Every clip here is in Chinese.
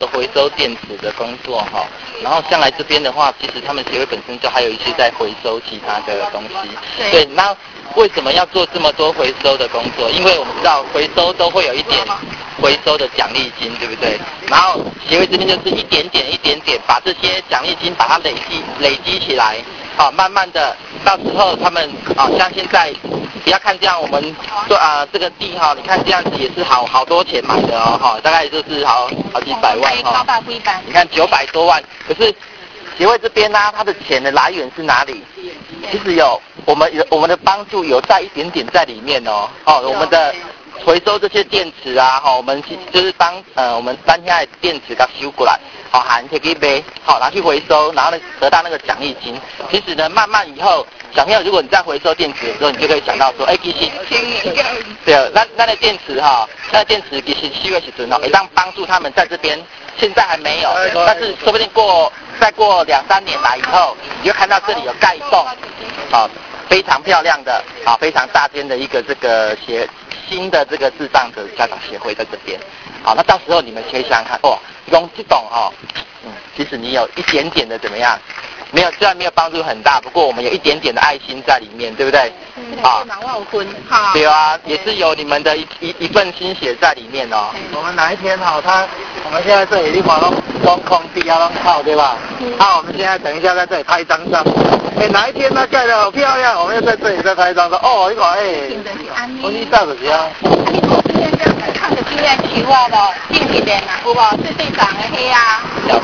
回收电池的工作哈，然后像来这边的话，其实他们协会本身就还有一些在回收其他的东西。对，那为什么要做这么多回收的工作？因为我们知道回收都会有一点回收的奖励金，对不对？然后协会这边就是一点点把这些奖励金把它累积起来，好，慢慢的到时候他们像现在。不要看这样，我们做这个地哈，你看这样子也是好多钱买的哦哈，大概就是好几百万哈。你看900多万，可是协会这边呢，它的钱的来源是哪里？其实我们的帮助有在一点点在里面哦。我们的回收这些电池啊，我们就是我们搬下来电池给它修过来，含铁给杯，拿去回收，然后呢得到那个奖励金。其实呢，慢慢以后。小朋友，如果你在回收电池的时候，你就可以想到说，其实，对，那电池那电池其实修的时候也让帮助他们在这边，现在还没有，但是说不定再过2-3年来以后，你就看到这里有盖一栋，非常漂亮的，非常大间的一个这个新的这个智障者家长协会在这边，好，那到时候你们可以想想看，用这种其实你有一点点的怎么样？虽然没有帮助很大，不过我们有一点点的爱心在里面，对不对？对啊，也是有你们的一份心血在里面哦。我们哪一天我们现在这里地方都空地要弄靠，对吧？我们现在等一下在这里拍一张照。哪一天它盖得好漂亮，我们要在这里再拍一张照。你看我你照就是啊。 看着今天树啊咯，种一点啊，有无？细长的迄啊，有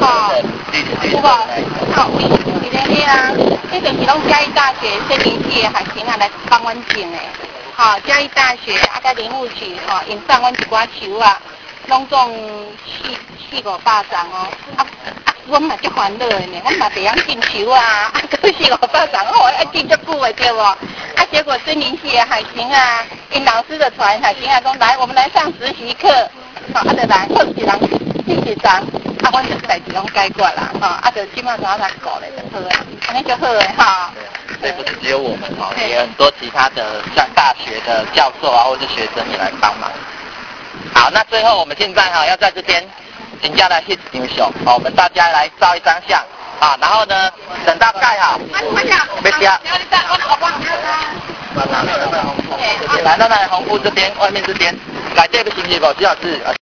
无？一个迄啊，这就是拢嘉义大学404的学生来帮阮种的。嘉义大学甲林务局因送阮一寡树啊，拢种4-5百丛哦。阮嘛足烦恼的呢，阮嘛袂晓种树啊，4-5百丛种足久的对无？结果森林系的学生啊，因老师的传学生啊讲来，我们来上实习课，就来好一人种一丛，阮就代志拢解决啦，就即马怎来搞咧就好啊，安尼就好诶哈。 对，不是只有我们也有很多其他的像大学的教授或者学生也来帮忙。好，那最后我们现在要在这边请大家去张相，我们大家来照一张相。然后呢，等到盖好，别加。来到那红布这边，外面这边，来这个星期5，徐老师。